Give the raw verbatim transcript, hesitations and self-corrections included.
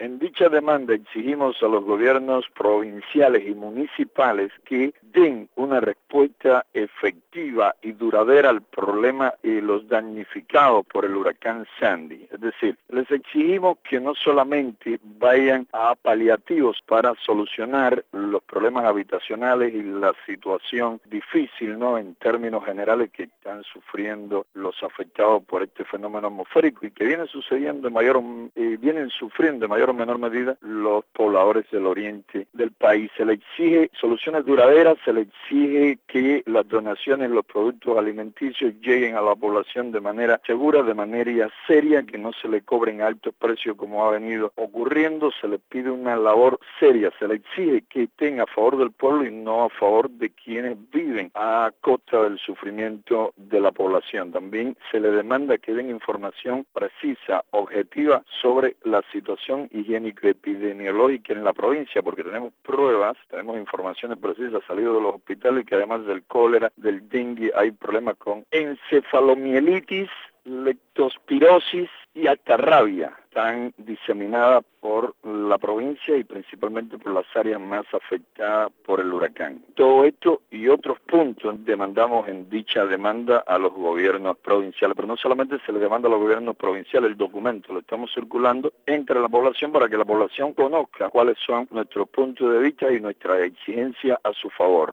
En dicha demanda exigimos a los gobiernos provinciales y municipales que den una respuesta efectiva y duradera al problema y los damnificados por el huracán Sandy. Es decir, les exigimos que no solamente vayan a paliativos para solucionar los problemas habitacionales y la situación difícil, ¿no?, en términos generales que están sufriendo los afectados por este fenómeno atmosférico y que viene sucediendo en mayor, eh, vienen sufriendo en mayor o menor medida los pobladores del oriente del país. Se le exige soluciones duraderas, se le exige que las donaciones, los productos alimenticios lleguen a la población de manera segura, de manera seria, que no se le cobren altos precios como ha venido ocurriendo. Se le pide una labor seria, se le exige que estén a favor del pueblo y no a favor de quienes viven a costa del sufrimiento de la población. También se le demanda que den información precisa, objetiva sobre la situación higiénico-epidemiológica en la provincia, porque tenemos pruebas, tenemos informaciones precisas salidas de los hospitales que además del cólera, del dengue, hay problemas con encefalomielitis, leptospirosis y hasta rabia, tan diseminada por la provincia y principalmente por las áreas más afectadas por el huracán. Todo esto y otros puntos demandamos en dicha demanda a los gobiernos provinciales, pero no solamente se le demanda a los gobiernos provinciales, el documento lo estamos circulando entre la población para que la población conozca cuáles son nuestros puntos de vista y nuestra exigencia a su favor.